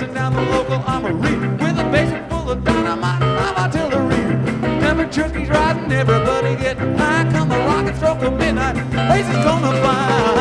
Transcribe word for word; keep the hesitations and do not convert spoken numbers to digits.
racing down the local armory with a basin full of dynamite and live artillery. Temperature keeps rising, everybody getting high. Come the rocket stroke of midnight, race is gonna fly.